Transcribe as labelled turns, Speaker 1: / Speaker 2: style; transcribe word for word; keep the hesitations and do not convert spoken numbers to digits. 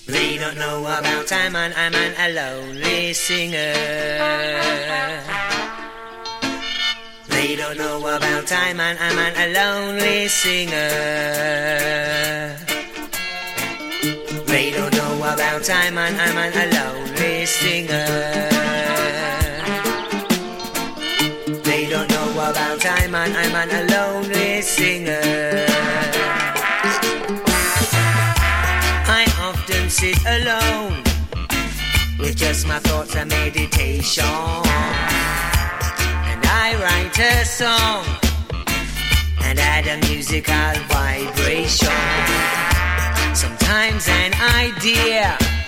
Speaker 1: They don't know about time and I'm an a lonely singer. They don't know about time and I'm an a lonely singer. They don't know about time and I'm an a lonely singer. They don't know about time and I'm an a lonely singer. I often sit alone with just my thoughts and meditation, and I write a song and add a musical vibration. Sometimes an idea